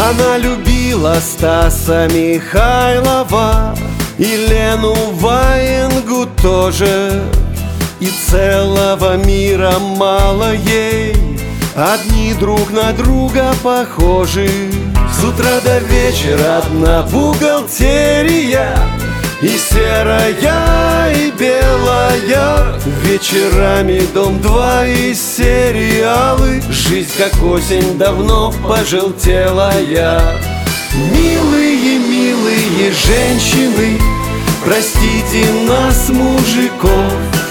Она любила Стаса Михайлова и Лену Ваенгу тоже. И целого мира мало ей, одни друг на друга похожи. С утра до вечера одна бухгалтерия, и серая, и белая. Вечерами Дом-2 и сериалы. Жизнь как осень давно пожелтелая. Милые, милые женщины, простите нас, мужиков.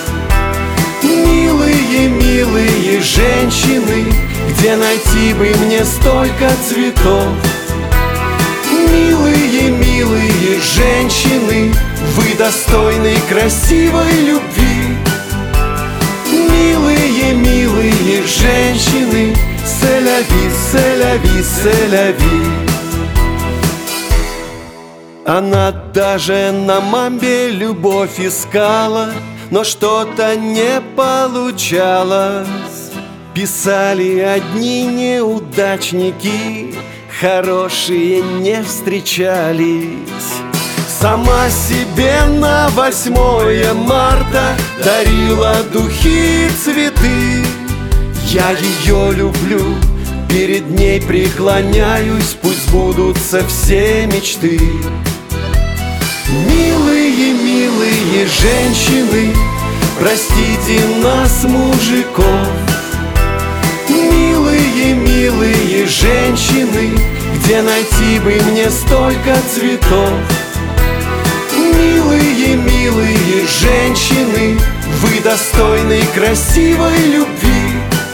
Милые, милые женщины, где найти бы мне столько цветов? Милые, милые женщины, вы достойны красивой любви. Милые, милые женщины, c'est-la-vie, c'est-la-vie, c'est-la-vie. Она даже на Мамбе любовь искала, но что-то не получалось. Писали одни неудачники, хорошие не встречались. Сама себе на 8 марта дарила духи и цветы. Я ее люблю, перед ней преклоняюсь, пусть сбудутся все мечты. Милые, милые женщины, простите нас, мужиков. Милые, милые женщины, где найти бы мне столько цветов? Милые, милые женщины, вы достойны красивой любви.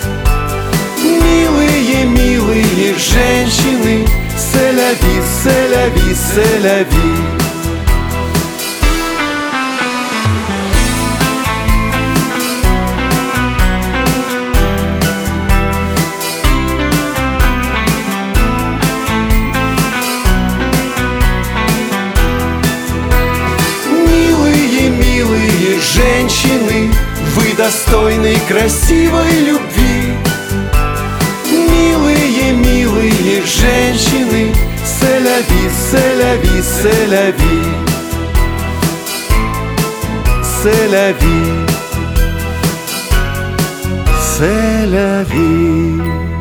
Милые, милые женщины, c'est-la-vie, c'est-la-vie, c'est-la-vie. Женщины, вы достойны красивой любви. Милые, милые женщины, c'est-la-vie, c'est-la-vie, c'est-la-vie. C'est-la-vie, c'est-la-vie.